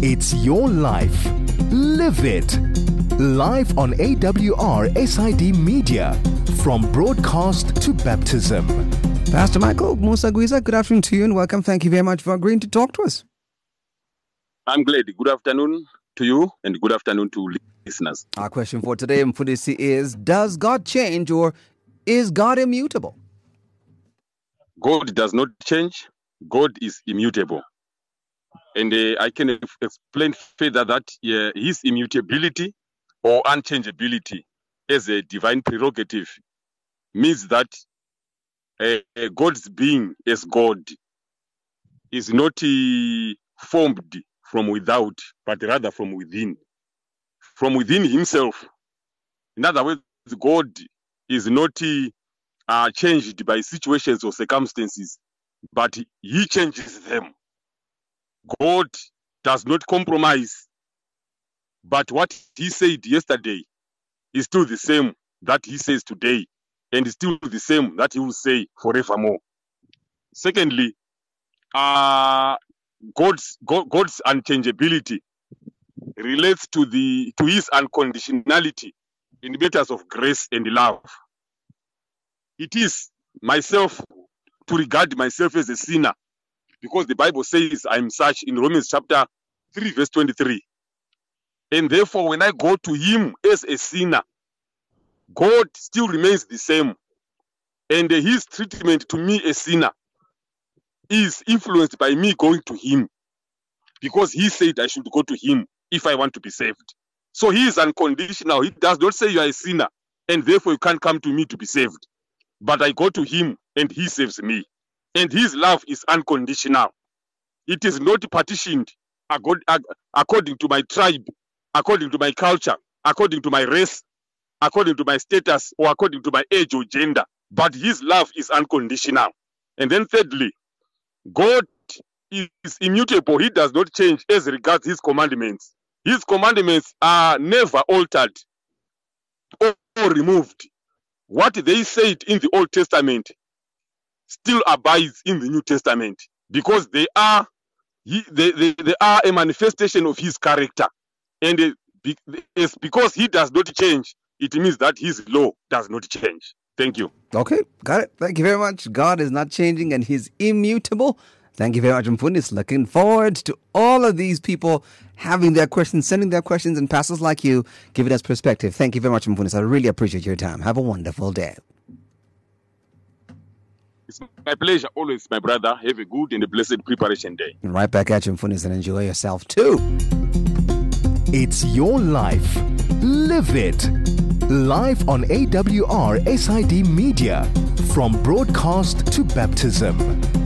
It's your life. Live it. Live on AWR SID Media. From broadcast to baptism. Pastor Michael Musagwiza, good afternoon to you and welcome. Thank you very much for agreeing to talk to us. I'm glad. Good afternoon to you and good afternoon to listeners. Our question for today, Mfundisi, is does God change or is God immutable? God does not change. God is immutable. And I can explain further that his immutability or unchangeability as a divine prerogative means that God's being as God is not formed from without, but rather from within himself. In other words, God is not changed by situations or circumstances, but he changes them. God does not compromise, but what he said yesterday is still the same that he says today, and is still the same that he will say forevermore. Secondly, God's unchangeability relates to his unconditionality in matters of grace and love. It is myself to regard myself as a sinner, because the Bible says I'm such in Romans chapter 3 verse 23. And therefore, when I go to him as a sinner, God still remains the same. And his treatment to me, a sinner, is influenced by me going to him, because he said I should go to him if I want to be saved. So he is unconditional. He does not say you are a sinner and therefore you can't come to me to be saved. But I go to him and he saves me. And his love is unconditional. It is not partitioned according to my tribe, according to my culture, according to my race, according to my status, or according to my age or gender. But his love is unconditional. And then thirdly, God is immutable. He does not change as regards his commandments. His commandments are never altered or removed. What they said in the Old Testament still abides in the New Testament, because they are a manifestation of his character. And it's because he does not change, it means that his law does not change. Thank you. Okay, got it. Thank you very much. God is not changing and he's immutable. Thank you very much, Mfundisi. Looking forward to all of these people having their questions, sending their questions, and pastors like you giving us perspective. Thank you very much, Mfundisi. I really appreciate your time. Have a wonderful day. It's my pleasure always, my brother. Have a good and a blessed preparation day. And right back at you, Mfundisi, and enjoy yourself too. It's your life. Live it. Live on AWR SID Media. From broadcast to baptism.